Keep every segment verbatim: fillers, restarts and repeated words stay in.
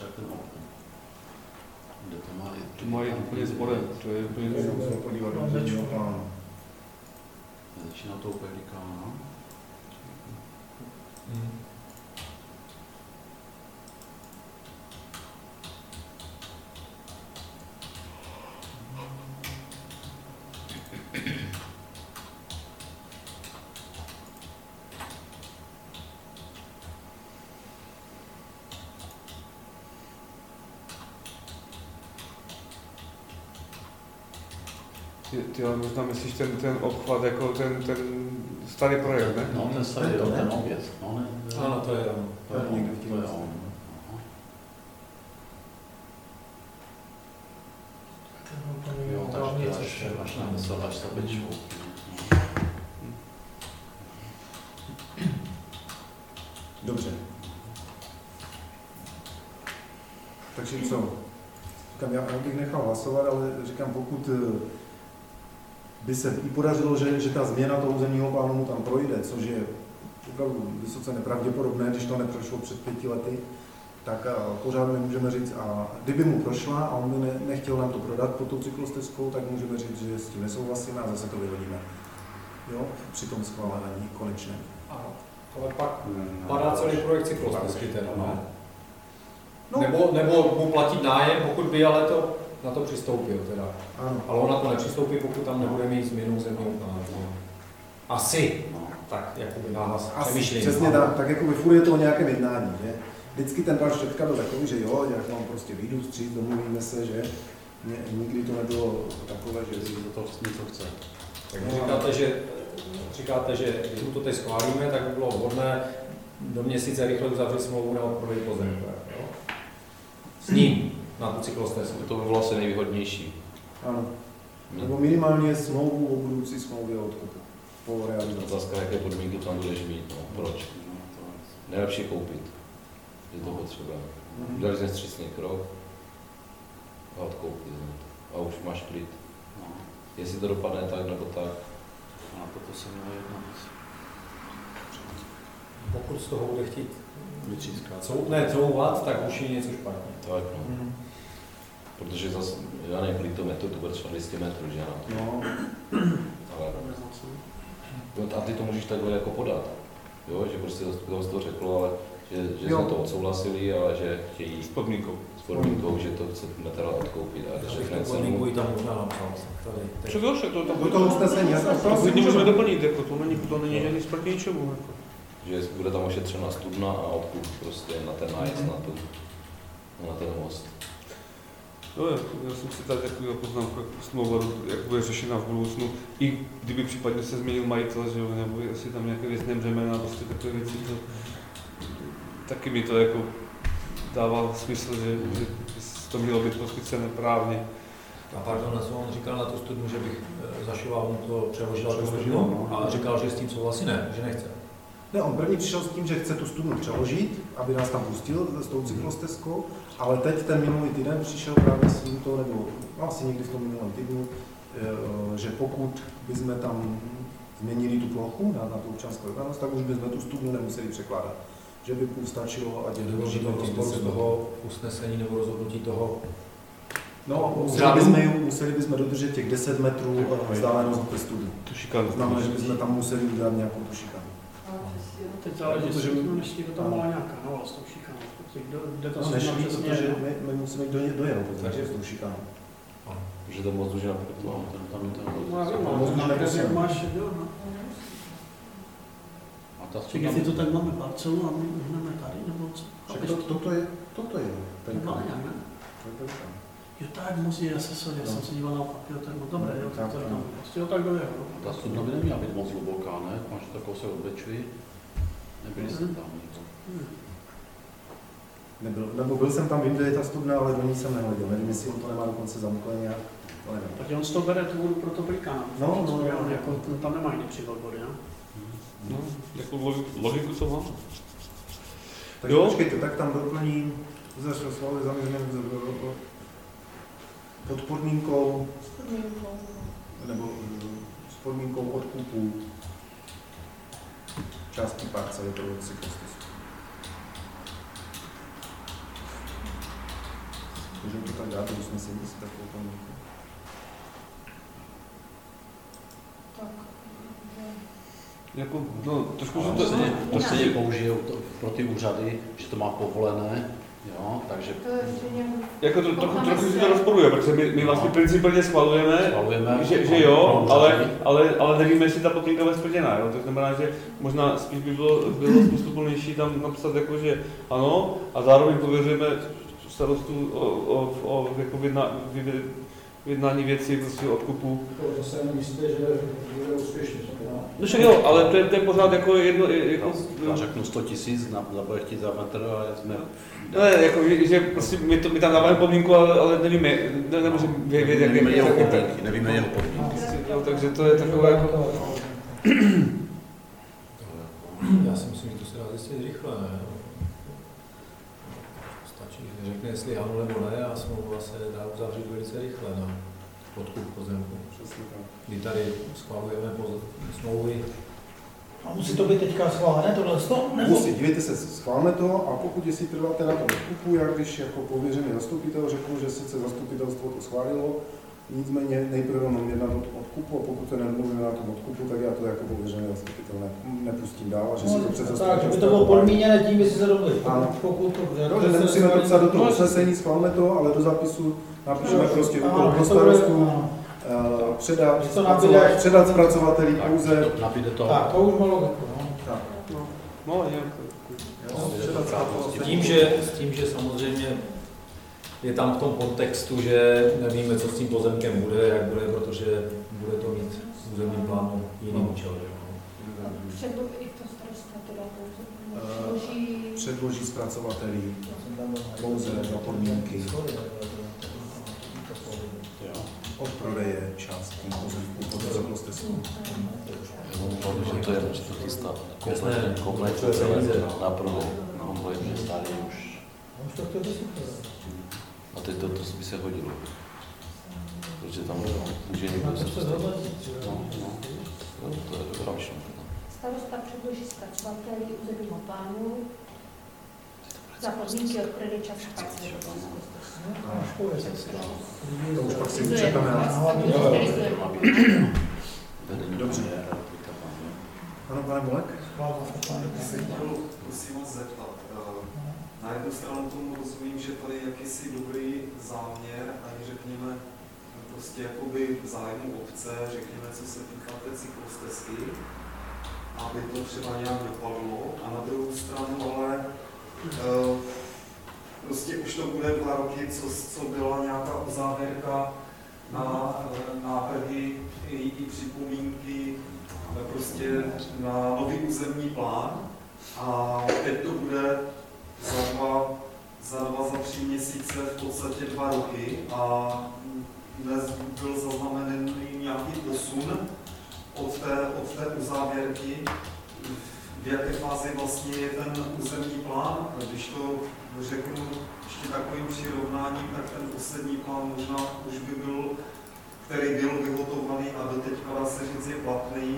třeba ten okno. Kde to má i... To má i úplně spodem, to je úplně musíme se podívat do územního plánu. Začíná to úplně pelikána. Hmm. Ty, ty ale možná myslíš ten, ten obchvat jako ten, ten starý projekt, ne? No, ten starý, jo, ten objezd. No, ne, ne, ano, to je on. To je on, to je on. Jo, takže to až, až na mysl, až se bečou. Dobře. Takže co? Říkám, já bych nechal hlasovat, ale říkám, pokud by se i podařilo, že, že ta změna toho územního plánu mu tam projde, což je opravdu vysoce nepravděpodobné, když to neprošlo před pěti lety, tak pořád nemůžeme říct, a kdyby mu prošla a on by ne, nechtěl nám to prodat pod tou cyklostezkou, tak můžeme říct, že s tím nesouhlasíme a zase to vyhodíme. Jo, při tom schválení konečně. Ale pak padá celý projekt cyklostezky teda, ne? No. Nebo, nebo mu platit nájem, pokud by ale to na to přistoupil teda. Ano. Ale on na to nepřistoupí, pokud tam nebude mít změnu zemního plánu. Asi. No. Tak, jakoby náhlas Asi přesně tak, tak jako by furt je to o nějakém jednání, že? Vždycky ten pan Štětka byl takový, že jo, jak vám prostě vyjdu vstříc, domluvíme se, že Ně, nikdy to nebylo takové, že si do toho něco chce. Tak říkáte, že, říkáte, že když mu to teď schválíme, tak by bylo vhodné do měsíce rychle uzavřít smlouvu na prodej pozemku. S ním na tu cyklostezku. To by bylo asi nejvýhodnější. Ano. Nebo minimálně smlouvu o budoucí smlouvě o odkupu. Po realizaci. Otázka, jaké podmínky tam budeš mít, no, proč? Nejlepší koupit. Je to potřeba. Mm-hmm. Udělali jsme vstřícný krok a odkoupit. A už máš klid. No. Jestli to dopadne tak nebo tak. A to se mělo jednat. Pokud z toho bude chtít vyčískat. Cou, ne couvat, tak už je něco špatně. Tak, no. Mm-hmm. Protože zase, já nevím, kolik to metru, to bude třeba dvě stě metrů, že ano? No. Ale, a ty to můžeš takhle jako podat, jo? Že prostě to z toho řeklo, ale že, že jsme to odsouhlasili, ale že chtějí S podmínkou. S podmínkou, že to chce materiál odkoupit. A Já bych tu podmínku i tam možná napsal. Tady, Však jo, však to tam Do toho usnesení, já jsem to klidně můžeme doplnit, jako to není, to není žádný proti ničemu. Jako. Že bude tam ošetřena studna a odkup prostě na ten nájezd, na, tu, na ten most. No, já, já jsem si tady takový poznámku, smlouva, jak bude řešena v budoucnu, i kdyby případně se změnil majitel, že jo, nebo jestli tam nějaké věcné břemena, prostě takové věci, to, taky mi to jako dává smysl, že, že to mělo být poskycené právně. A pardon, co on říkal na tu studnu, že bych zašoval mu to přeložila tu studnu a říkal, že s tím souhlasí, ne, že nechce. Ne, on první přišel s tím, že chce tu studnu přeložit, aby nás tam pustil s tou cyklostezkou, ale teď ten minulý týden přišel právě s tímto, nebo asi někdy v tom minulém týdnu, že pokud bychom tam změnili tu plochu na, na tu občanskou vybranost, tak už bychom tu studnu nemuseli překládat. Že by stačilo, ať je to v rozporu z toho usnesení nebo rozhodnutí toho. No, museli bychom, museli bychom dodržet těch deset metrů vzdálenost od té studny. Tu šikanu. To znamená, že bychom tam museli udělat nějakou tu šikanu. Teď záleží, jestli to tam byla nějaká nová s tou šikanou. Jde to no, nešli, protože my, my musíme do, dojenou takže s tou šikanou. Že to moc už například. No, ten tam je ten No, máš, jo, no. A ta Ček, jestli to tak máme parcelu a my hneme tady, nebo co? To, toto je, toto je ten kam. Jo, tak musí, já se já jsem se díval na opak, jo, tak no dobré, jo, tak to tam, prostě jo, tak dojel. Ta studna by neměla být moc hluboká, ne? Máš takovou se odbečuji. Nebyli jste tam nikdo. Nebyl, nebo byl jsem tam, vím, kde je ta studna, ale do ní jsem nehleděl. Nevím, jestli on to nemá dokonce zamklené nějak. Takže on z toho bere tu vodu pro to plikán. No, no, no, no, jako, tam nemá jiný přívod vody, jo? No, jako logiku co mám. Takže počkejte, tak tam doplním, zašlo slovy zaměřené pod podmínkou, nebo s podmínkou odkupu části parcely pro cyklostezku. Můžeme to tak dát do usnesení, si tak potom... Tak. Jako, no, trošku Ale se to... stejně, to stejně použijou to pro ty úřady, že to má povolené, jo, takže To je stejně... Jako to, trochu, trochu si to rozporuje, protože my, my vlastně principálně schvalujeme, schvalujeme, že, že jo, pro ale, úřady. ale, ale nevíme, jestli ta podmínka bude splněná, jo? To znamená, že možná spíš by bylo, bylo smysluplnější tam napsat jako, že ano, a zároveň pověřujeme starostu o, o, o jako vědna, vyjednání věcí, prostě odkupu. To zase jenom jisté, že bude úspěšný. No však jo, ale to je, to je pořád jako jedno... Jako, Já řeknu sto tisíc, na, za chtít za metr, ale jsme... ne, jako, že, že prostě my, to, my tam dáváme podmínku, ale, ale nevíme, ne, nemůžeme vědět, jak nevíme je jeho to. podmínky, nevíme jeho podmínky. No, takže to je takové jako... Já si myslím, že to se dá zjistit rychle, ne? Stačí, že řekne, jestli ano nebo ne, a smlouva se dá uzavřít velice rychle na odkup pozemku. Přesně tak. My tady schvalujeme smlouvy. A musí to být teďka schválené tohle sto? Musí, dívejte se, schválme to a pokud jestli trváte na tom odkupu, já když jako pověřený zastupitel řeknu, že sice zastupitelstvo to schválilo, nicméně nejprve mám jednat od odkupu a pokud se nemluvíme na tom odkupu, tak já to jako pověřený zastupitel ne, nepustím dál a že si to před Tak, že zastupitelstvo... by to bylo podmíněné tím, jestli se domluví. Ano. Pokud to... No, že nemusíme to psát do toho No, usnesení, schválme to, ale do zapisu napíšeme prostě ano, úkol pro že to bude- starostu, ano. eh, předat, Že to zpracovat, nabídeš- předat zpracovateli Tak, pouze... to nabíde to. Tak, to už má logiku, no. Tak, No, nějak. jo, předat zpracovateli. S tím, že, s tím, že samozřejmě je tam v tom kontextu, že nevíme, co s tím pozemkem bude, jak bude, protože bude to mít v územním plánu jiný účel. že jo. Předloží i to starosta teda Eh, předloží... Předloží zpracovateli pouze za podmínky Jo. od prodeje částí pozemků pod cyklostezkou. Že to je, že to chystá Jasné. kompletně, kompletně To je celé peníze. na prodej. Kompletně stále už. Už to chtěl super. A teď to, to by se hodilo. Protože tam může někdo se To se dostat. zhodnotí, No, no. No, to je dobrá myšlenka. Starosta předloží zpracovateli územního plánu za podmínky od prodeje části parcely. To už pak si učekame. Dobře. Ano, pane Bolek? Musím vás zeptat. Na jednu stranu tomu rozumím, že tady je jakýsi dobrý záměr a řekněme prostě jakoby v zájmu obce, řekněme, co se týká té cyklostezky, aby to třeba nějak dopadlo. A na druhou stranu ale uh, prostě už to bude dva roky, co, co byla nějaká uzávěrka na návrhy i, i připomínky prostě na nový územní plán a teď to bude za dva, za dva, za tři měsíce v podstatě dva roky a dnes byl zaznamenaný nějaký posun od té, od té uzávěrky, v jaké fázi vlastně je ten územní plán. A když to řeknu ještě takovým přirovnáním, tak ten poslední plán možná už by byl, který byl vyhotovený a doteďka dá se říct je platný,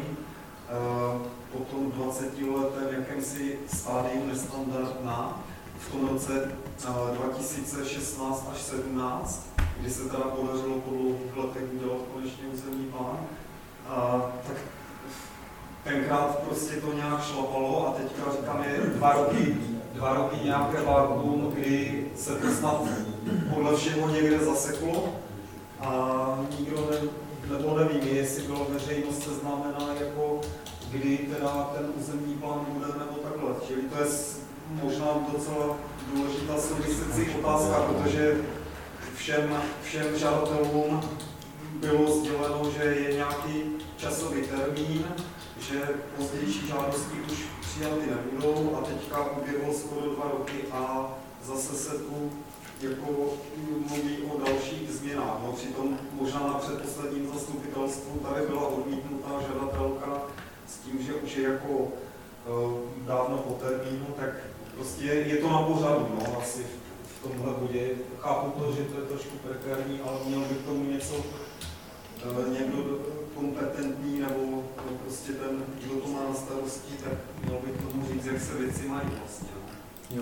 po tom dvacetiletém jakémsi stádiu nestandardná v tom roce dva tisíce šestnáct až sedmnáct, kdy se teda podařilo po dlouhých letech udělat konečně územní plán, tak tenkrát prostě to nějak šlapalo a teďka říkám je dva roky, dva roky nějaké vákuum, kdy se to snad podle všeho někde zaseklo a nikdo ne, nebo nevím, jestli byla veřejnost seznámená jako kdy teda ten územní plán bude nebo takhle. Čili to je možná docela důležitá související otázka, protože všem, všem žadatelům bylo sděleno, že je nějaký časový termín, že pozdější žádosti už přijaty nebudou a teďka uběhlo skoro dva roky a zase se tu jako mluví o dalších změnách. No, přitom možná na předposledním zastupitelstvu tady byla odmítnutá žadatelka s tím, že už je jako uh, dávno po termínu, tak prostě je to na pořadu, no, asi v, v tomhle bodě. Chápu to, že to je trošku prekérní, ale měl by k tomu něco uh, někdo kompetentní, nebo no, prostě ten, kdo to má na starosti, tak měl by k tomu říct, jak se věci mají vlastně. Jo.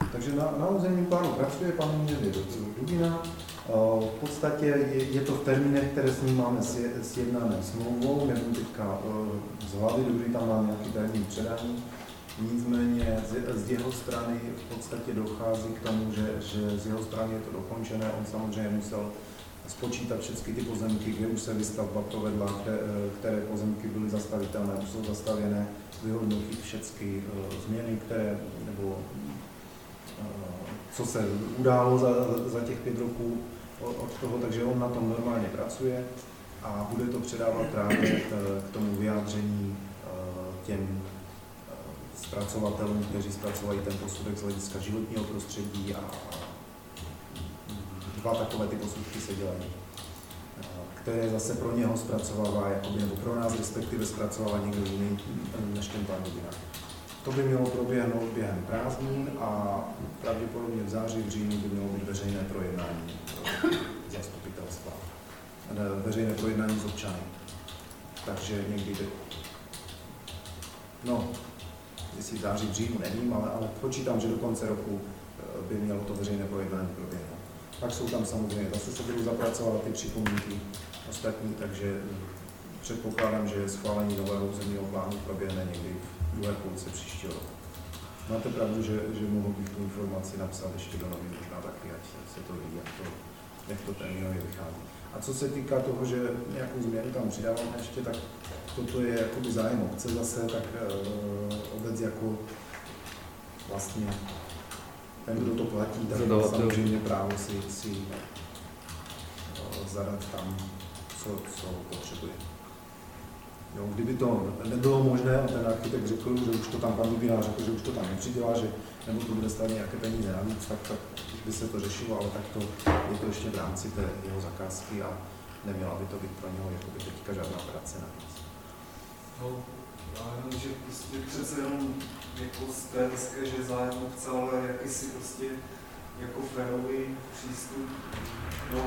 Takže na, na územním plánu pracuje pan inženýr Dubina. V podstatě je, je to v termínech, které s ním máme sjednané smlouvou, nebudu teďka z hlavy, kdy tam mám nějaký termín předání. Nicméně z, z jeho strany v podstatě dochází k tomu, že, že z jeho strany je to dokončené. On samozřejmě musel spočítat všechny ty pozemky, kde už se výstavba provedla, které, které pozemky byly zastavitelné, už jsou zastavěné, vyhodnotit všechny změny, které, nebo co se událo za, za těch pět roků od toho, takže on na tom normálně pracuje a bude to předávat právě k tomu vyjádření těm zpracovatelům, kteří zpracovají ten posudek z hlediska životního prostředí a dva takové ty posudky se dělají, které zase pro něho zpracovává, jakoby, nebo pro nás respektive zpracovává někdo jiný než ten pan Dubina. To by mělo proběhnout během prázdnin a pravděpodobně v září, v říjnu by mělo být veřejné projednání zastupitelstva, veřejné projednání s občany. Takže někdy, no, jestli v září, v říjnu nevím, ale, ale počítám, že do konce roku by mělo to veřejné projednání proběhnout. Pak jsou tam samozřejmě, zase se budou zapracovat ty připomínky ostatní, takže předpokládám, že schválení nového územního plánu proběhne někdy v druhé půlce příštího roku. Máte pravdu, že, že mohu bych tu informaci napsat ještě do novin, možná taky, ať se to ví, jak to, jak to termínově vychází. A co se týká toho, že nějakou změnu tam přidáváme ještě, tak toto je jakoby zájem obce zase, tak uh, obec jako vlastně ten, kdo to platí, tak má samozřejmě právo si, si uh, zadat tam, co, co potřebuje. Jo, kdyby to nebylo možné a ten architekt řekl, že už to tam pan Dubina řekl, že už to tam nepřidělá, že nebo to bude stát nějaké peníze navíc, tak, tak by se to řešilo, ale tak to je to ještě v rámci té jeho zakázky a neměla by to být pro něho jako by teďka žádná práce navíc. No, já jenom, že prostě přece jenom jako z té hezké, že zájem obce, ale jakýsi prostě jako férový přístup, no,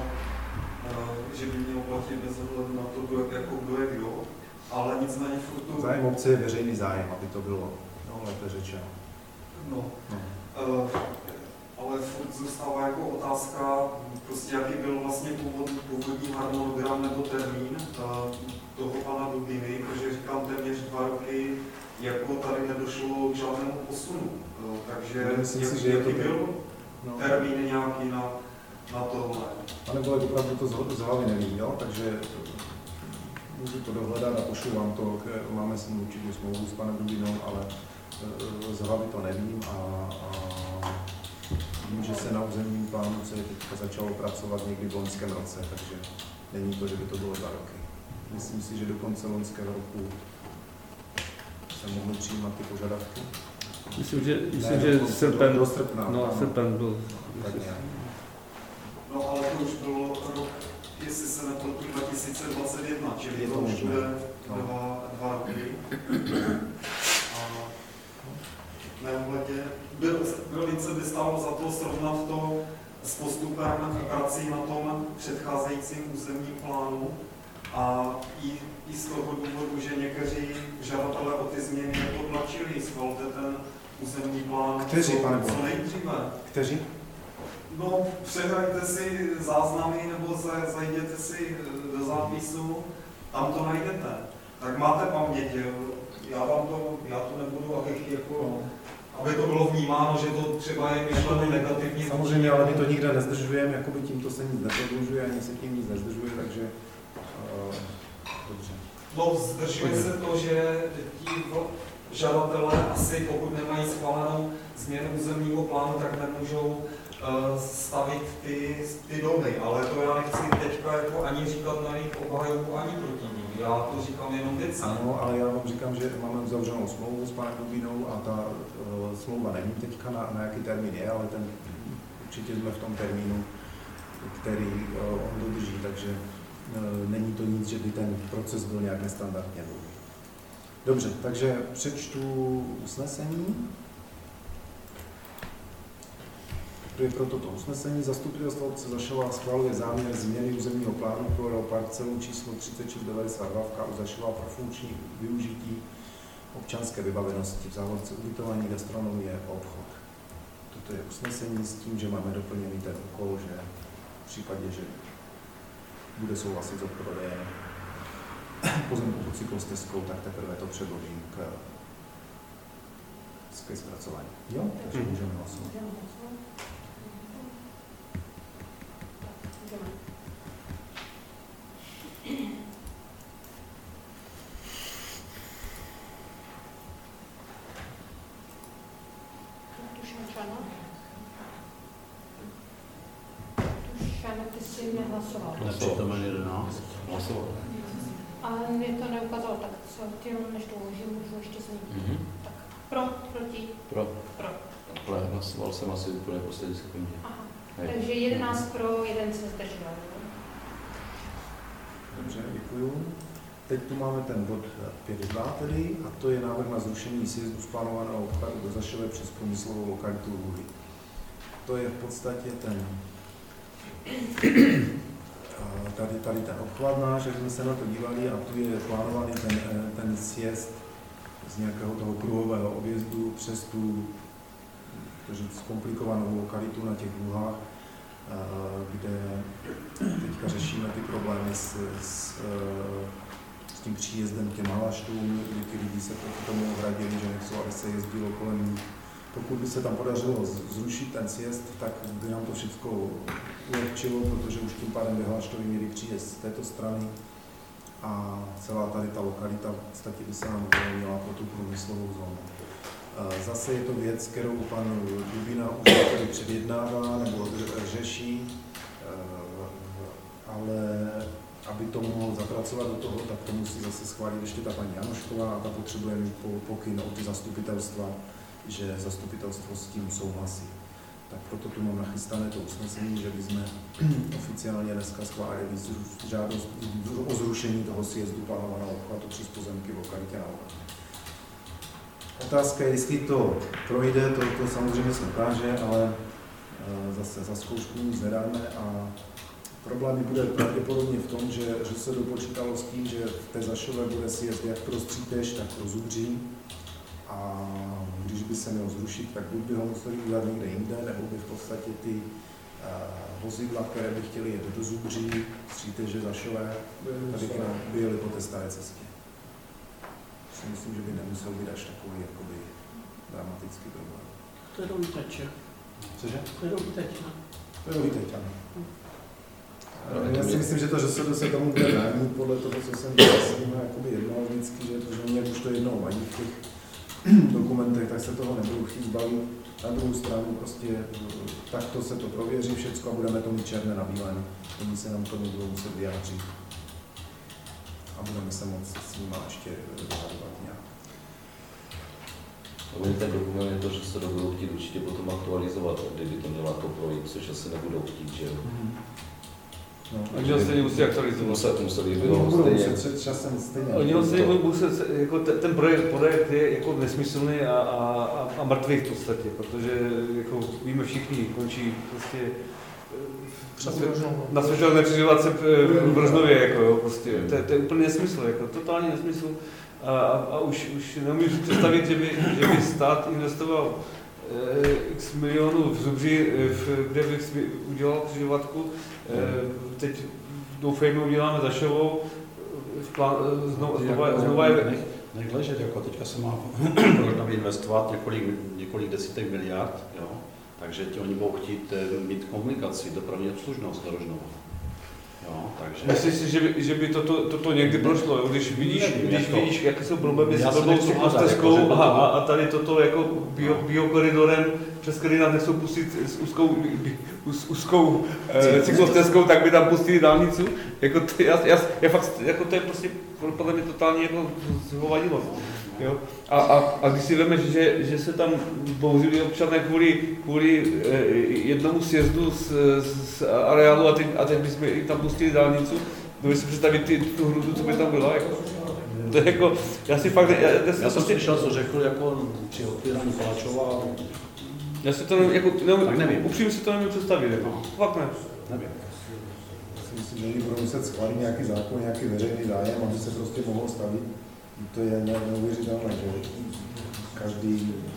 že by měl platit bez ohledu na to, kdo, jako kdo je kdo. Ale nicméně furt to... Zájem obce je veřejný zájem, aby to bylo no, lépe řečeno. No, no. Uh, ale furt zůstává jako otázka, prostě jaký byl vlastně původ, původní harmonogram nebo termín uh, toho pana Dubiny, protože říkám téměř dva roky, jako tady nedošlo k žádnému posunu. Uh, takže myslím jak, si, že jaký to byl no. termín nějaký na, na tohle? Pane kolego, opravdu to z hlavy nevím, jo? Takže můžu to dohledat a pošlu vám to, máme s ním určitě smlouvu s panem Dubinou, ale z hlavy to nevím a, a vím, že se na územním plánu se teďka začalo pracovat někdy v loňském roce, takže není to, že by to bylo dva roky. Myslím si, že do konce loňského roku se mohly přijímat ty požadavky. Myslím, že, myslím, ne, že do, srpen, do, do srpna. no, srpen byl. Tak nějak. No ale to už bylo rok, jestli se nepletu, dva tisíce dvacet jedna, čili je to, to už možné. bude No. dva, dva roky. A neohledě, velice by stálo za to srovnat to s postupem prací na tom předcházejícím územním plánu a i, i z toho důvodu, že někteří žadatelé o ty změny nepotlačili, schvalte ten územní plán Kteří, pane co nejdříve. Kteří? No, přehrajte si záznamy nebo zajděte si do zápisu, tam to najdete. Tak máte paměť, já vám to, já to nebudu, abych jako, aby to bylo vnímáno, že to třeba je myšleno negativně. Samozřejmě, ale my to nikde nezdržujeme, jakoby tímto se nic neprodlužuje, ani se tím nic nezdržuje, takže uh, dobře. No, zdržuje se to, že ti žadatelé asi, pokud nemají schválenou změnu územního plánu, tak nemůžou stavit ty, ty domy, ale to já nechci teďka jako ani říkat na jejich obhajobu, ani proti ním. Já to říkám jenom věcně. Ano, ale já vám říkám, že máme uzavřenou smlouvu s panem Dubinou a ta uh, smlouva nevím teďka na, na jaký termín je, ale ten určitě jsme v tom termínu, který uh, on dodrží, takže uh, není to nic, že by ten proces byl nějak nestandardně dlouhý. Dobře, takže přečtu usnesení. To je pro toto usnesení. Zastupitelstvo obce Zašová schvaluje záměr změny územního plánu pro parcelu číslo třicet šest devadesát dva v K U Zašová pro funkční využití občanské vybavenosti v závodce ubytování, gastronomie a obchod. to je usnesení s tím, že máme doplněný ten úkol, že v případě, že bude souhlasit s odprodejem pozemku pod cyklostezkou, tak teprve to předložím k, ke zpracování. Jo? Takže Hmm. můžeme hlasovat. Můžeme hlasovat. Tak, můžeme. Tušančana. Tušana, ty jsi nehlasoval. Nepřítomen jedenáct. Hlasoval. Ale mě to neukázalo, tak co ty jenom než to uložím, můžu ještě změnit. Mhm. Tak pro, proti, Pro. pro. Ale hlasoval jsem asi úplně poslední sekundě. Aha. Hej. Takže jedenáct pro, jeden se zdržel. Dobře, děkuju. Teď tu máme ten bod pět dva tedy, a to je návrh na zrušení sjezdu z plánovaného obchodu do Zašové přes průmyslovou lokalitu Luhy. To je v podstatě ten, tady, tady ten obchvat náš, jak jsme se na to dívali, a tu je plánovaný ten, ten sjezd z nějakého toho kruhového objezdu přes tu říct, komplikovanou lokalitu na těch Luhách, kde teďka řešíme ty problémy s, s, s tím příjezdem k těm halaštům, kdy ty lidi se proti tomu ohradili, že nechcou, aby se jezdilo kolem. Pokud by se tam podařilo zrušit ten sjezd, tak by nám to všechno ulehčilo, protože už tím pádem by halaštovi měli příjezd z této strany a celá tady ta lokalita v podstatě by se nám uvolnila pro tu průmyslovou zónu. Zase je to věc, kterou pan Dubina už tady předjednává nebo řeší, ale aby to mohl zapracovat do toho, tak to musí zase schválit ještě ta paní Janošková a ta potřebuje mít pokyn od zastupitelstva, že zastupitelstvo s tím souhlasí. Tak proto tu mám nachystané to usnesení, že bychom oficiálně dneska schválili žádost o zrušení toho sjezdu plánovaného obchvatu přes pozemky v lokalitě na Luhách. Otázka je, jestli to projde, to, to samozřejmě se ukáže, ale zase za zkoušku nic nedáme a problém bude pravděpodobně v tom, že, že se dopočítalo s tím, že v té Zašové bude sjezd jak pro Střítež, tak pro Zubří a když by se měl zrušit, tak buď by ho museli udělat někde jinde, nebo by v podstatě ty uh, vozidla, které by chtěli jet do Zubří, Stříteže, Zašové, tady k nám by jeli po té staré cestě. Si myslím, že by nemusel být až takový jakoby dramatický problém. To je do Líteče. Cože? To je do Líteče. To je do Líteče, ano. Já si myslím, že to, že se, se tomu bude bránit podle toho, co jsem s nimi jakoby jednal vždycky, že protože mě už to jednou mají v těch dokumentech, tak se toho nebudu chtít zbavit. Na druhou stranu prostě takto se to prověří všecko a budeme to mít černé na bílém. Oni se nám tomu budou muset vyjádřit. A budeme se moct s nimi ještě dohadovat nějak. Oni ten dokument je to, že se to budou chtít určitě potom aktualizovat, kdyby to mělo to projít, což asi nebudou chtít, že jo. Mm-hmm. No, Oni ho stejně musí aktualizovat. Muset, museli by Oni ho budou stejně. muset před časem stejně. Oni ho stejně muset, jako ten, ten projekt, projekt je jako nesmyslný a, a, a, a mrtvý v podstatě, protože jako víme všichni, končí prostě na světelné křižovatce v Rožnově, jako jo, prostě. To, to je úplně nesmysl, jako totální nesmysl. A, a už, už nemůžu si představit, že by, že by stát investoval eh, x milionů v Zubři, v, kde bych udělal křižovatku. Eh, teď doufejme, uděláme Zašovou. Plán, znovu, znovu, znovu je... Nech, nech ležet, jako teďka se má program investovat několik, několik desítek miliard, jo? Takže ti oni budou chtít mít komunikaci, dopravní obslužnost do Rožnova. Jo, takže... Myslíš si, že by, že by toto, toto někdy prošlo, jo? Když vidíš, Nevím, když jako, vidíš, jaké jsou problémy s já se blbou nechci hádat, cyklostezkou jako, že a, to- a, a tady toto jako bio, biokoridorem, přes který nám nechcou pustit s úzkou, bi- s úzkou eh, cyklostezkou, tak by tam pustili dálnicu. Jako to, já, já, já fakt, jako to je prostě podle mě totálně jako zhovadilost. Jo? A, a, a když si vemeš, že, že se tam bouřili občané kvůli, kvůli eh, jednomu sjezdu z, z areálu a teď, a teď bychom jim tam pustili dálnicu, dovedeš si představit ty, tu hrudu, co by tam byla. Jako. To je jako, já si fakt, já, já, Já jsem prostě, slyšel, co řekl jako při otvírání Koláčova, já si to nevím, jako, nevím, Tak nevím. upřímně si to nevím představit, jako, fakt ne. nevím. Já si myslím, že oni budou muset schválit nějaký zákon, nějaký veřejný zájem, aby se prostě mohlo stavit. To je ne- neuvěřitelné, že každý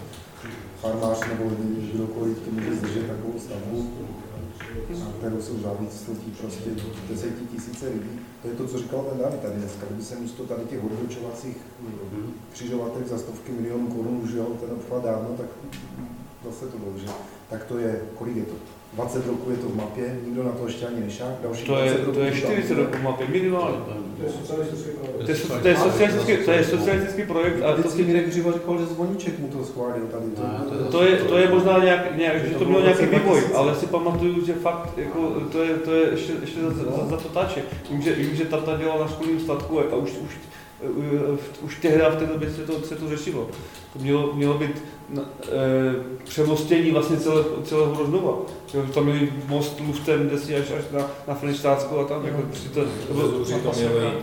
farmář nebo kdokoliv to může zdržet takovou stavbu, na kterou jsou závislí prostě desetitisíce lidí. To je to, co říkal ten David tady dneska. Kdyby se místo tady těch odbočovacích křižovatek za stovky milionů korun už jel ten obchvat dávno, tak zase to bylo, že tak to je, kolik je to? dvacet roků je to v mapě, nikdo na to ještě ani nešák, další to je, to je čtyřicet roků v mapě, minimálně. To je, to je, socialistický, to je socialistický projekt. A vždycky Mirek Živa říkal, že Zvoníček mu to schválil tady. To, to, to, je, to je možná nějak, nějak že to mělo nějaký vývoj, ale si pamatuju, že fakt, jako, to je, to je ještě, ještě za, za, za to táče. Vím, že, vím, že tata dělal na školním statku a už, už, už tehdy v té době se to, se to řešilo. To mělo, mělo být na, e, přemostění vlastně celé, celého Rožnova. Tam měli most luftem desí až, až na, na Frenštácku a tam. Jako, prostě to, to, bylo, to, to,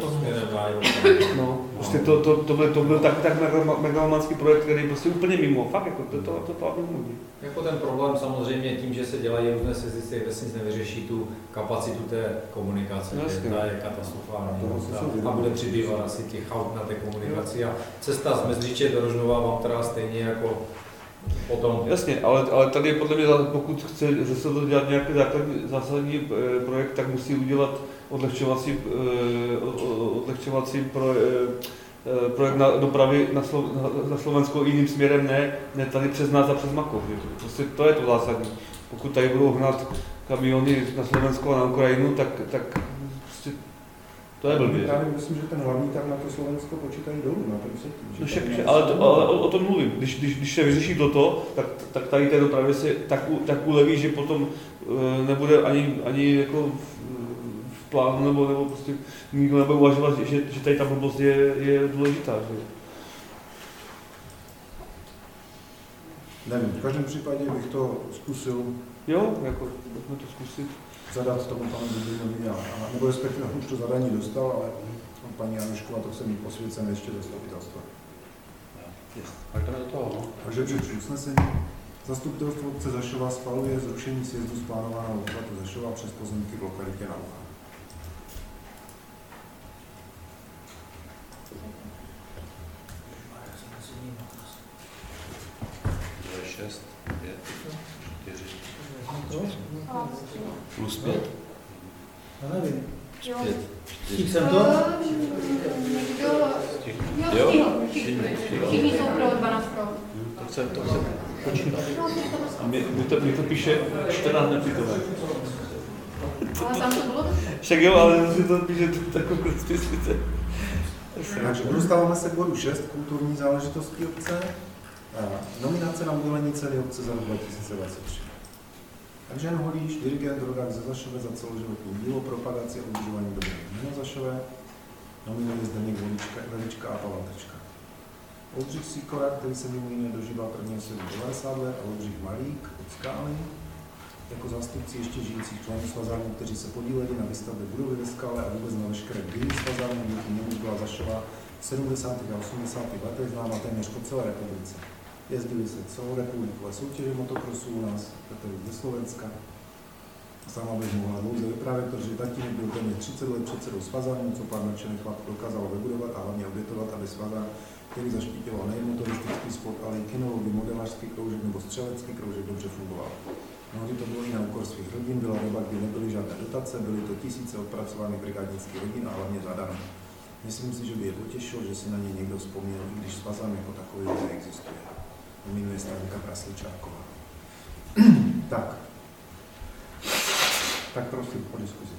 no, prostě to, to, to, byl, to byl tak, tak megalomanský projekt, který prostě úplně mimo. Fakt, jako, to, to, to, to nemůže. Jako ten problém samozřejmě tím, že se dělají různé sezdice, vesnic nevyřeší tu kapacitu té komunikace, Jasně. ta je katastrofální. A bude přibývat asi těch aut na té komunikaci. A cesta z Mezdříče do Rožnova vám teda stejně jako potom. Jasně, ale, ale tady podle mě, pokud chce zase to dělat nějaký základní, zásadní projekt, tak musí udělat odlehčovací, odlehčovací pro, projekt na dopravy na, Slo, na Slovensko jiným směrem, ne, ne tady přes nás a přes Makov. Prostě to je to zásadní. Pokud tady budou hnat kamiony na Slovensko a na Ukrajinu, tak, tak prostě to je blbě. Já myslím, že ten hlavní tak na to Slovensko počítají dolů, na to se tím. No však, ale, to, ale o, o tom mluvím. Když, když, když se vyřeší toto, tak, tak tady té dopravě se tak, tak uleví, že potom e, nebude ani, ani jako v, v plánu, nebo, nebo prostě nikdo nebude uvažovat, že, že tady ta blbost je, je důležitá. Že? Nevím, v každém případě bych to zkusil. Jo, jako, pojďme to zkusit. Zadat tomu panu Dubinovi, nebo respektive už to zadání dostal, ale paní Janušková to se mi posvěcen ještě do zastupitelstva. Tak jdeme do toho, no. Takže přečtu usnesení. Zastupitelstvo obce Zašova schvaluje zrušení sjezdu z plánovaného obchvatu Zašova přes pozemky v lokalitě Naucha. šest, pět, čtyři. Plus pět. Já nevím. Pět. Stihl jsem to? Jo? Všichni jsou pro, dvanáct pro. To chce, to chce počítat. A mě, mě, to, mě to píše čtrnáct nepřítové. Ale tam to bylo to. Však jo, ale zase to píše takovou spíslice. Takže dostáváme se k bodu šest, kulturní záležitosti obce. Nominace na udělení ceny obce za rok dva tisíce dvacet tři. Takže Jan Holíš, dirigent, rodák ze Zašove za celoživotní dílo, propagaci a udržování dobrého jména Zašove. Nominuje Zdeněk Velička, Velička a Pavel Tečka. Oldřich Sikora, který se mimo jiné dožíval prvního sedm devadesát let, a Oldřich Malík od Skály, jako zástupci ještě žijících členů svazárny, kteří se podíleli na výstavbě budovy ve Skále a vůbec na veškeré dění svazárny, díky němu byla Zašova v sedmdesátých a osmdesátých letech známa téměř po celé republice. Jezdili se celou republikové soutěže motokrosu u nás, tedy ze Slovenska. Sama bych mohla dlouze vyprávět, protože tatínek byl téměř třicet let předsedou svazárny, co pár nadšených chlapů dokázal vybudovat a hlavně obětovat, aby svazár, který zaštítěval nejen motoristický sport, ale i kinologii, modelářský kroužek nebo střelecký kroužek dobře fungoval. Mnohdy to bylo i na úkor svých rodin, byla doba, kdy nebyly žádné dotace, byly to tisíce odpracovaných brigádnických rodin a hlavně zadaných. Myslím si, že by je potěšilo, že si na ně někdo vzpomněl, i když svazán jako takový neexistuje. Nominuje Stanka Prasličáková. Tak. Tak prosím, po diskuzi.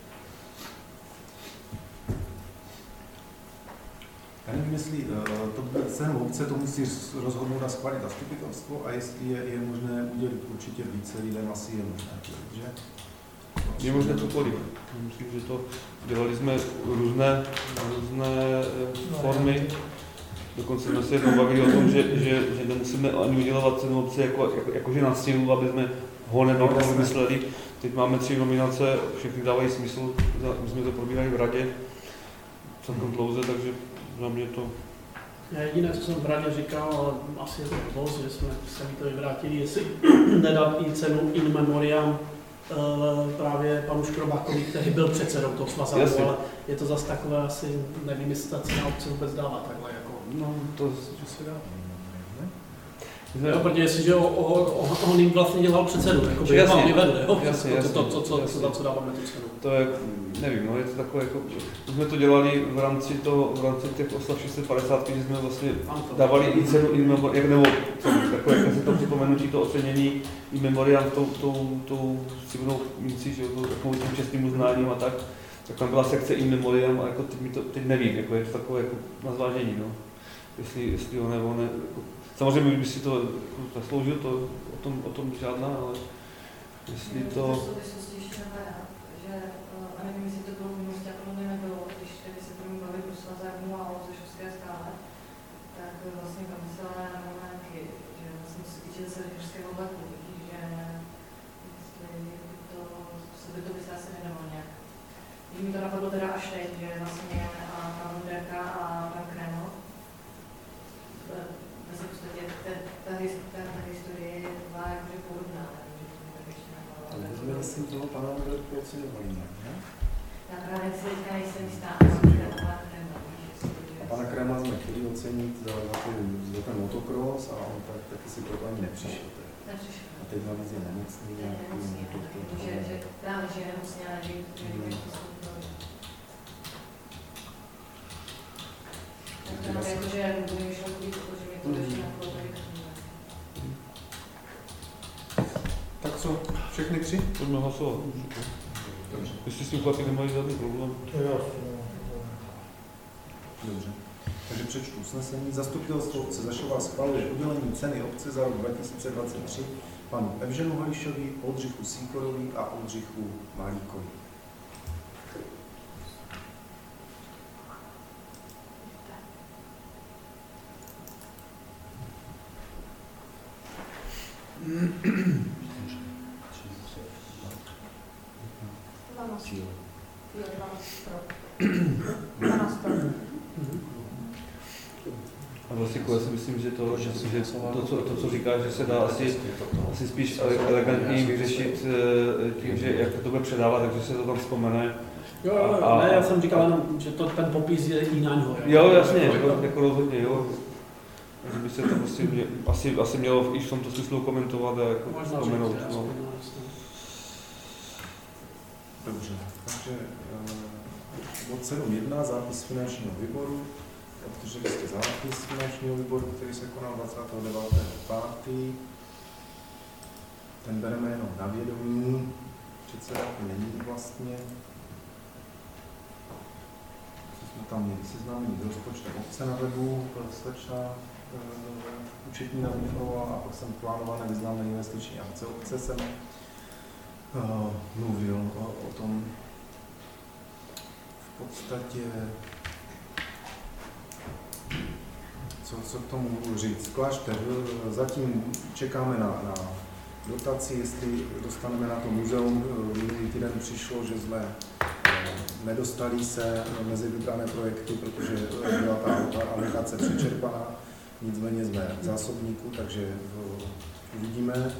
Já nevím, jestli to cenu obce to musí rozhodnout a schválit zastupitelstvo a jestli je, je možné udělit určitě více lidem, asi je možné, že? Je možné cokoliv. Myslím, že to dělali jsme různé, různé formy. Dokonce jsme se jednou bavili o tom, že, že, že nemusíme ani udělovat cenu obce jako, jako, jakože na sílu, aby jsme ho nevymysleli. Teď máme tři nominace, všechny dávají smysl, my jsme to probírali v radě celkem dlouze, takže na mě to... Já jediné, co jsem v radě říkal, ale asi je to dlouze, že jsme se mi to vyvrátili, jestli nedat i cenu in memoriam Uh, právě panu Škrobákovi, který byl předsedou toho svazu, ale je to zase takové asi, nevím, jestli ta cena obce vůbec dává takhle jako. No, to se dá. Jo, protože jestliže o, o, o, on jim vlastně dělal předsedu, jako by Jasně, hlavně vedl, jo? jasně, to, jasně, to, to, co, jasně. za co dáváme tu cenu. To je, nevím, no, je to takové jako, my jsme to dělali v rámci, to, v rámci těch oslav šest set padesát, kdy jsme vlastně dávali i cenu in memoriam, jak nebo takové, jak si to připomenutí, to ocenění in memoriam tou, tou, tou civilnou mincí, že jo, tou takovou tím čestným uznáním a tak, tak tam byla sekce in memoriam a jako teď, mi to, teď nevím, jako je to takové jako na zvážení, no, jestli, jestli on nebo ne, jako, samozřejmě by si to jako zasloužil, to, o tom, o tom žádná, ale jestli to... že, a nevím, jestli to bylo v minulosti, a podle mě nebylo, když tedy se budeme bavit o svazému a o Zešovské skále, tak vlastně komisela na momenty, že vlastně co se týče zase Zešovského vleku, že jestli to, se by to by se asi nedoval nějak. Když mi to napadlo teda až teď, že vlastně pan Honderka a pan Krenov, vlastně v podstatě ta historie je taková jakože podobná. Ale jsem toho pana Honderku oceňovali nějak, ne? Já právě si teďka nejsem jistá, a pana Krema jsme chtěli ocenit za, za, ten, za ten motocross a on tak, taky si proto ani nepřišel. Nepřišel. A teď navíc je nemocný. Je nemocný, že, že právě, že je nemocný, ale že je tak právě jako, že budu myšlenku víc, protože mě to začíná kloubat. Tak co, všechny tři? Pojďme hlasovat. Dobře. Jestli s tím chlapi nemají žádný problém. Dobře. Takže přečtu usnesení. Zastupitelstvo obce Zašová schvaluje udělení ceny obce za rok dva tisíce dvacet tři panu Evženu Holišovi, Oldřichu Sýkorovi a Oldřichu Malíkovi. A vlastně já si myslím, že to, že, že to, co, to, co říkáš, že se dá asi, asi spíš elegantněji vyřešit tím, že jak to bude předávat, takže se to tam vzpomene. Jo, jo, jo. A, ne, já jsem říkal jenom, že to, ten popis je i na něho. Jo, jasně, jako, jako rozhodně, jo. Že by se to prostě mě, asi, asi mělo i v tomto smyslu komentovat a jako vzpomenout. No. Dobře, takže bod sedm jedna, zápis finančního výboru. Obdrželi jste zápis finančního výboru, který se konal dvacátého devátého pátého Ten bereme jenom na vědomí. Předseda není vlastně. Co jsme tam měli? Seznámení s rozpočtem obce na webu, slečna e, účetní navífovala a pak jsem plánované významné investiční akce obce jsem e, mluvil o, o tom v podstatě. Co, co k tomu můžu říct? Klášter, zatím čekáme na, na dotaci, jestli dostaneme na to muzeum. Minulý týden přišlo, že jsme nedostali se mezi vybrané projekty, protože byla ta alokace přečerpaná. Nicméně jsme v zásobníku, takže uvidíme.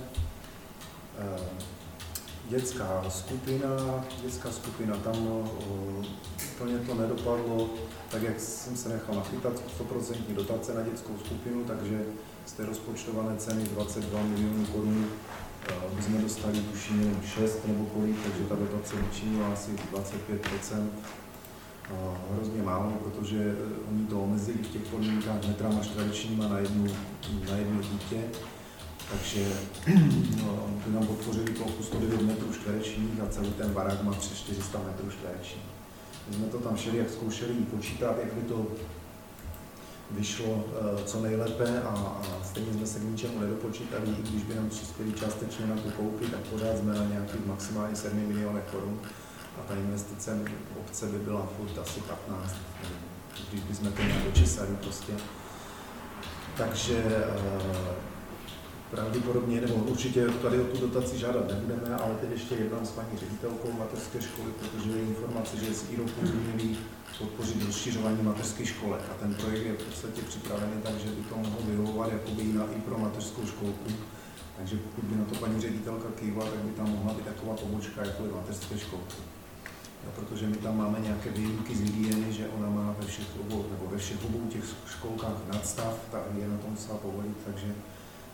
Dětská skupina, dětská skupina, tam úplně to nedopadlo tak, jak jsem se nechal nachytat, sto procent dotace na dětskou skupinu, takže z té rozpočtované ceny dvacet dva milionů korun bychom dostali tuším jenom šest nebo kolik, takže ta dotace vyčinila asi dvacet pět procent. Hrozně málo, protože oni to omezili v těch podmínkách metrama čtverečníma na jednu, na jedno dítě. Takže no, by nám podpořili plochu sto devět metrů čtverečních a celý ten barák má přes čtyři sta metrů čtverečních. My jsme to tam šeli, jak zkoušeli počítat, jak by to vyšlo uh, co nejlépe a, a stejně jsme se k ničemu nedopočítali, i když by nám přispěli částečně na tu koupi, tak pořád jsme na nějakých maximálně sedmi milionech korun a ta investice obce by byla furt asi patnáct, když bychom to nějak dočesali prostě. Takže uh, pravděpodobně, nebo určitě tady o tu dotaci žádat nebudeme, ale teď ještě jednám s paní ředitelkou mateřské školy, protože je informace, že z IROPu by měli podpořit rozšiřování mateřských školek a ten projekt je v podstatě připravený tak, že by to mohlo vyhovovat jakoby i, na, i pro mateřskou školku. Takže pokud by na to paní ředitelka kývla, tak by tam mohla být taková pobočka jako je mateřské školky. No, protože my tam máme nějaké výjimky z hygieny, že ona má ve všech obou, nebo ve všech obou těch školkách nadstav, ta hygiena to musela povolit, takže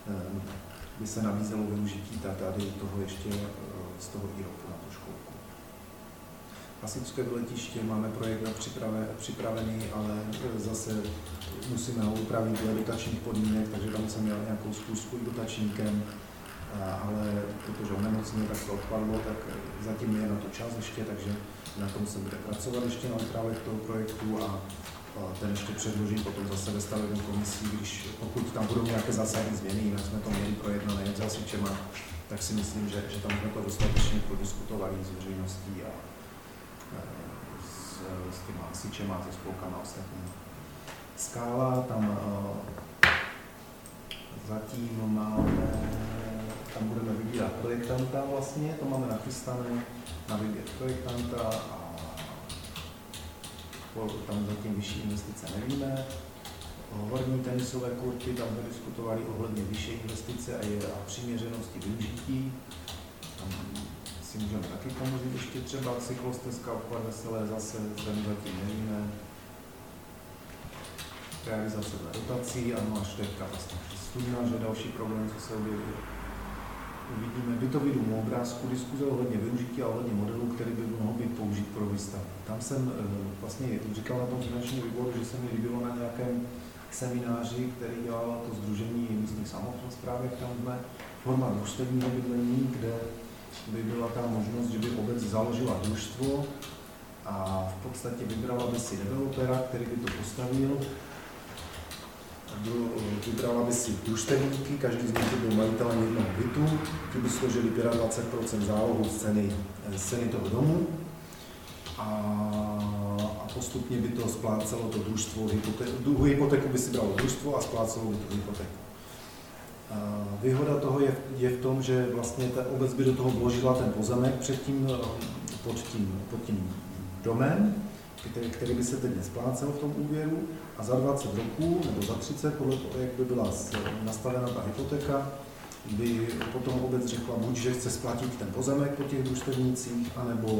by se nabízelo využití tady toho ještě z toho výroku na tu školku. Hasičské letiště máme projekt připravený, ale zase musíme ho upravit do dotačních podmínek, takže tam jsem měl nějakou zkusku dotačníkem, ale protože onemocněl, tak to odpadlo, tak zatím je na to čas ještě, takže na tom se bude pracovat ještě na úpravě toho projektu a ten ještě předložím potom zase ve stavební komisí, když pokud tam budou nějaké zásadní změny, jinak jsme to měli projednané s hasičema, tak si myslím, že, že tam jsme to dostatečně prodiskutovali s veřejností a s, s těma hasičema a se spolkama ostatními. Skála, tam zatím máme, tam budeme vybírat projektanta vlastně, to máme nachystané na výběr projektanta a tam zatím vyšší investice nevíme. Horní tenisové kurty, tam jsme diskutovali ohledně vyšší investice a, je, a přiměřenosti využití. Tam si můžeme taky pomoct ještě třeba cyklostezka, obchvat Veselé, zase zem zatím nevíme. Realizace za dotací, ano, až teďka vlastně studna, že další problém, co se objevuje. Uvidíme bytový dům o obrázku, diskuze ohledně využití a ohledně modelů, který by mohl být použít pro výstavbu. Tam jsem vlastně říkal na tom finančním výboru, že se mi líbilo na nějakém semináři, který dělalo to Sdružení místních samosprávek, tam jsme forma družstevního bydlení, kde by byla ta možnost, že by obec založila družstvo a v podstatě vybrala by si developera, který by to postavil. Vybrala by si družstevníky, každý z nich by byl majitelem jednoho bytu, ty by složili dvacet pět procent zálohu z ceny, z ceny toho domu a, a postupně by to splácelo to družstvo, hypotéku, hypotéku by si bralo družstvo a splácelo by tu hypotéku. Výhoda toho je, je v tom, že vlastně ta obec by do toho vložila ten pozemek před tím, pod, tím, pod tím domem, který, který by se teď nesplácel v tom úvěru a za dvacet roků nebo za třicet, podle toho, jak by byla nastavena ta hypotéka, by potom obec řekla buď, že chce splatit ten pozemek po těch družstevnících, anebo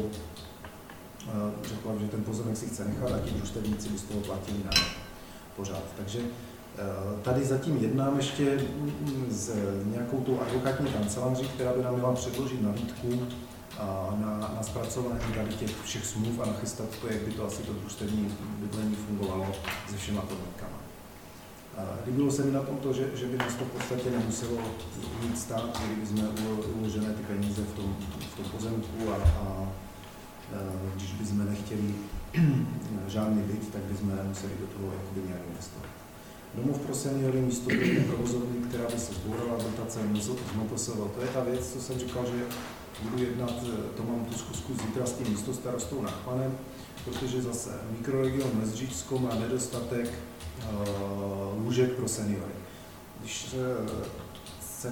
řekla, že ten pozemek si chce nechat a ti družstevníci by z toho platili na pořád. Takže tady zatím jednám ještě s nějakou tou advokátní kanceláří, která by nám měla předložit nabídku na, na zpracování tady těch všech smluv a nachystat to, jak by to asi to družstevní bydlení fungovalo se všema podmínkama. Líbilo se mi na tom to, že, že by nás to v podstatě nemuselo nic stát, kdyby jsme uložené ty peníze v tom, v tom pozemku a, a když bychom nechtěli žádný byt, tak bychom nemuseli do toho jakoby nějak investovat. Domov pro seniory místo provozovny, která by se zbourala dotace z M P S V. To je ta věc, co jsem říkal, že budu jednat, to mám tu zkusku zítra s tím místostarostou Nachmanem, protože zase mikroregion Mezříčsko má nedostatek uh, lůžek pro seniory. Když uh, jsem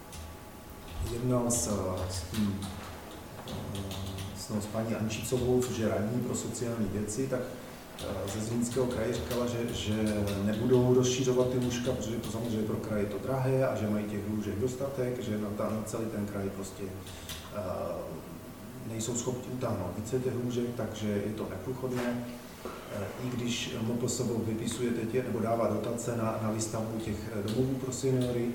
jednal s, s tím uh, s, no, s paní Ančícovou, což je radní pro sociální věci, tak ze Zlínského kraje říkala, že, že nebudou rozšířovat ty lůžka, protože to samozřejmě pro kraj je to drahé a že mají těch lůžek dostatek, že na, ta, na celý ten kraj prostě uh, nejsou schopni utáhnout více těch lůžek, takže je to neprůchodné. Uh, I když M P S V vypisuje teď nebo dává dotace na, na výstavbu těch domovů pro seniory,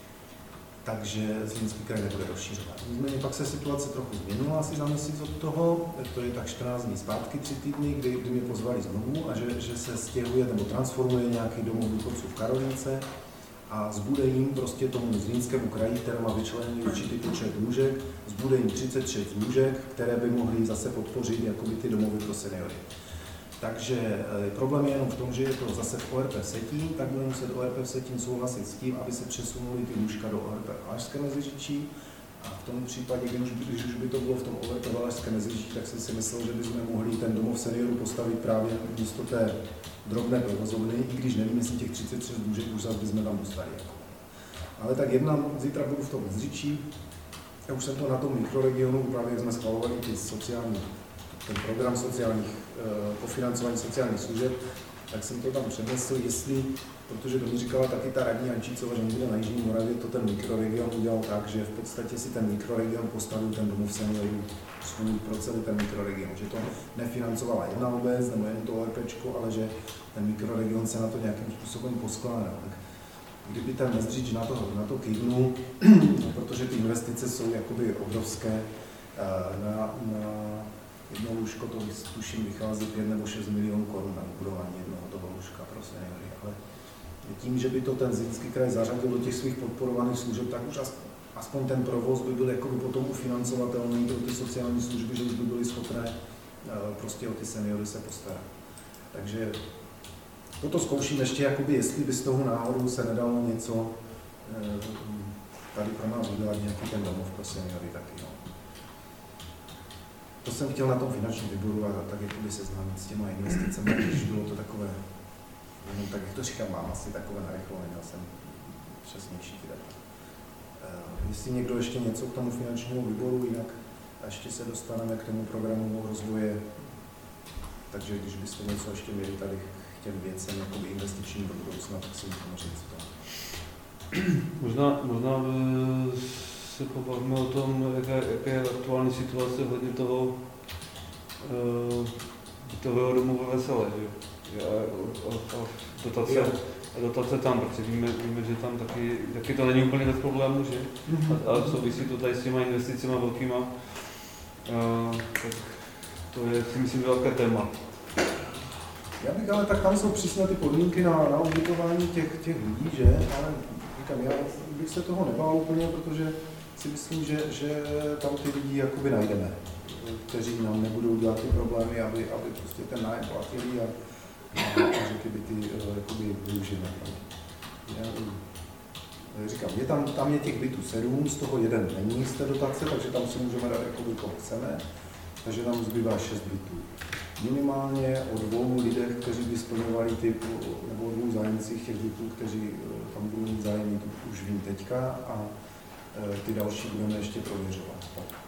takže Zlínský kraj nebude rozšířovat. Nicméně pak se situace trochu změnila asi za měsíc od toho, to je tak čtrnáct dní zpátky, tři týdny, kdy, kdy mě pozvali znovu a že, že se stěhuje nebo transformuje nějaký domov důchodců v Karolínce a zbude jim prostě tomu Zlínskému kraji, které má vyčleněný určitý počet lůžek, zbude jim třicet šest lůžek, které by mohly zase podpořit jakoby ty domovy pro seniory. Takže e, problém je jenom v tom, že je to zase v O R P Vsetín, tak bude muset O R P Vsetín souhlasit s tím, aby se přesunuli ty lůžka do O R P Valašské Meziříčí. A v tom případě, když už, když už by to bylo v tom O R P Valašské Meziříčí, tak jsem si myslel, že bychom mohli ten domov seniorů postavit právě místo té drobné provozovny, i když nevím, jestli těch třicet šest lůžek už zase bychom tam dostali. Ale tak jedna, zítra budu v tom Meziříčí. Já už jsem to na tom mikroregionu, právě jak jsme schvalovali ty sociální, ten program sociálních, kofinancování sociálních služeb, tak jsem to tam přednesl, jestli, protože to mi říkala taky ta radní Ančícová, že někde na Jižní Moravě to ten mikroregion udělal tak, že v podstatě si ten mikroregion postavil ten domov seniorů svůj pro celý ten mikroregion, že to nefinancovala jedna obec nebo jen to ORPčko, ale že ten mikroregion se na to nějakým způsobem poskládal. Tak kdyby ten Mezdříč na to, na to kývnul, protože ty investice jsou jakoby obrovské, na, na jedno lůžko to tuším vychází pět nebo šest milionů korun na vybudování jednoho toho lůžka pro seniory, ale tím, že by to ten Zlínský kraj zařadil do těch svých podporovaných služeb, tak už aspoň ten provoz by byl jakoby potom ufinancovatelný pro ty sociální služby, že už by byly schopné prostě o ty seniory se postarat. Takže toto zkouším ještě, jakoby, jestli by z toho náhodou se nedalo něco tady pro nás udělat, nějaký ten domov pro seniory taky. No. To jsem chtěl na tom finančním výboru a tak jakoby seznámit s těma investicemi, když bylo to takové, jenom tak jak to říkám, mám asi takové narychlo, neměl jsem přesnější ty data. Uh, jestli někdo ještě něco k tomu finančnímu výboru, jinak ještě se dostaneme k tomu programu rozvoje, takže když byste něco ještě měli tady k těm věcem, jakoby investičním do budoucna, tak si můžeme říct to. Možná, možná se pobavíme o tom, jaká, jaká je aktuální situace hodně toho uh, bytového domu ve Veselé, že? A, a, a dotace, a dotace tam, protože víme, víme, že tam taky, taky to není úplně bez problémů, že? A, a souvisí to tady s těma investicemi velkýma, uh, tak to je, si myslím, velké téma. Já bych, ale tak tam jsou přísné ty podmínky na, na ubytování těch, těch lidí, že? Ale říkám, já bych se toho nebál úplně, protože si myslím, že, že tam ty lidi jakoby najdeme, kteří nám nebudou dělat ty problémy, aby, aby prostě ten nájem platili a, a, a že ty byty jakoby využili. Já, říkám, je tam, tam je těch bytů sedm, z toho jeden není z té dotace, takže tam si můžeme dát jakoby koho chceme, takže tam zbývá šest bytů. Minimálně o dvou lidech, kteří by splňovali ty, nebo o dvou zájemcích těch bytů, kteří tam budou mít zájem, to už vím teďka a ty další budeme ještě prověřovat.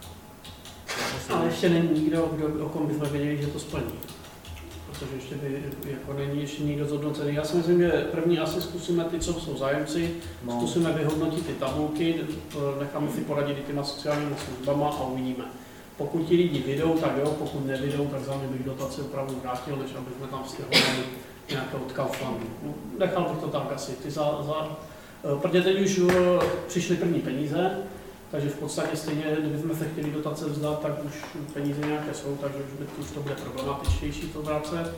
Ale ještě není nikdo, kdo, o kom bychom věděli, že to splní. Protože ještě by, jako není ještě nikdo zhodnocený. Já si myslím, že první asi zkusíme ty, co jsou zájemci, no. Zkusíme vyhodnotit ty tabulky, necháme si poradit i těma sociálními službama a uvidíme. Pokud ti lidi vydou, tak jo, pokud nevydou, tak za mě bych dotaci opravdu vrátil, než abychom tam stěhovali nějaké od Kauflandu. Nechal bych to tak asi. Ty za, za, protože teď už přišly první peníze, takže v podstatě stejně, kdybychom se chtěli dotace vzdat, tak už peníze nějaké jsou, takže už, by, už to bude problematičtější to vrátit.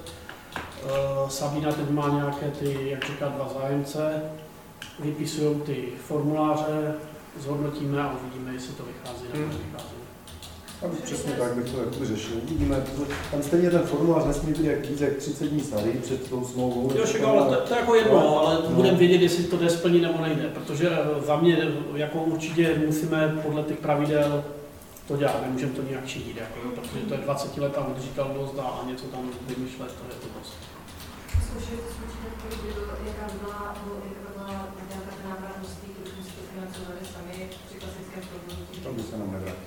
Sabina teď má nějaké ty, jak říká, dva zájemce, vypisují ty formuláře, zhodnotíme a uvidíme, jestli to vychází nebo nevychází. Tam přesně tak bych to jako řešil. Uvidíme, tam stejně ten formulář nesmí být jak víc jak třicet dní starý před tou smlouvou. Jo, však, ale to, to je jako jedno, ale no. Budeme vědět, jestli to jde splnit nebo nejde, protože za mě jako určitě musíme podle těch pravidel to dělat, nemůžeme to nějak šídit, jako, protože to je dvacetiletá udržitelnost a něco tam vymýšlet, to je to dost. Zkoušeli jste, jaká byla nějaká návratností, když jsme si to financovali sami při klasickém produktu? To by se nám nevrátilo.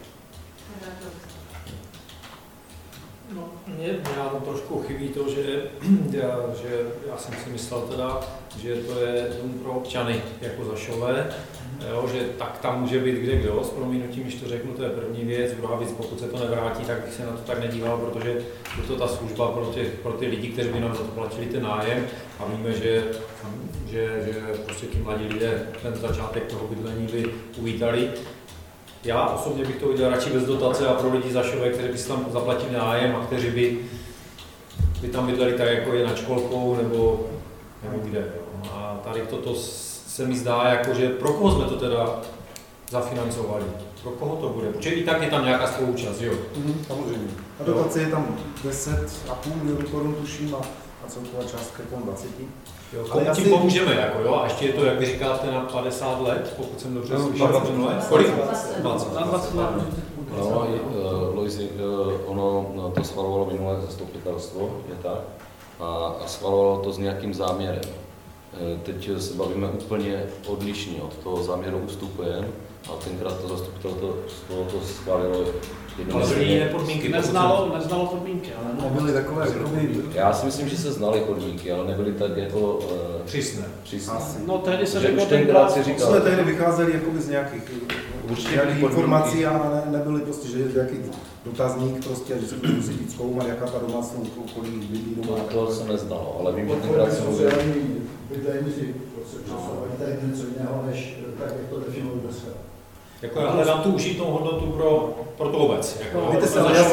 No, mě, mě na tom trošku chybí to, že já, že já jsem si myslel teda, že to je dům pro občany jako Zašové, jo, že tak tam může být kde kdo, s prominutím, když to řeknu, to je první věc, druhá věc, pokud se to nevrátí, tak bych se na to tak nedíval, protože je to ta služba pro ty, pro ty lidi, kteří by nám za to platili ten nájem a víme, že, že, že prostě ti mladí lidé ten začátek toho bydlení by uvítali. Já osobně bych to udělal radši bez dotace a pro lidi Zašové, kteří by si tam zaplatili nájem a kteří by, by tam bydleli tak, jako je nad školkou nebo, nebo kde. Jo. A tady toto se mi zdá, jako, že pro koho jsme to teda zafinancovali? Pro koho to bude? Protože i tak je tam nějaká spoluúčast, jo? Mm, samozřejmě. A dotace je tam deset a půl milionu korun tuším a, a celková částka je kolem dvacet. Jo, komu tím pomůžeme, jako, jo? A ještě je to, jak vy říkáte, na padesát let, pokud jsem dobře slyšel. dvacet. Kolik? dvacet. Na dvacet let. No, uh, Loisi, uh, ono no, to schvalovalo minulé zastupitelstvo, je tak, a, a schvalovalo to s nějakým záměrem. Uh, teď se bavíme úplně odlišně, od toho záměru ustupujeme, a tenkrát to zastupitelstvo to schválilo jednomyslně. podmínky. Neznalo, neznalo podmínky, ale nebyly takové jakoby... Já si myslím, že se znaly podmínky, ale nebyly tak jako... Uh, přísné. Přísné. No tehdy se že řeklo tenkrát si říkal. Jsme tehdy vycházeli jakoby z nějakých určitě nějaké byly podmínky. informací a ne, nebyly prostě, že je nějaký dotazník prostě, že se to musí jít zkoumat, jaká ta domácnost, kolik bydlí doma. To, to se nezdalo, ale vím, že Podporné tenkrát jsem mluvil. sociální bydlení si prostě představovat, tady něco jiného, než tak, jak to definují dneska. Jako já hledám tu užitnou hodnotu pro, pro tu obec. Jako, Víte se, to ale já,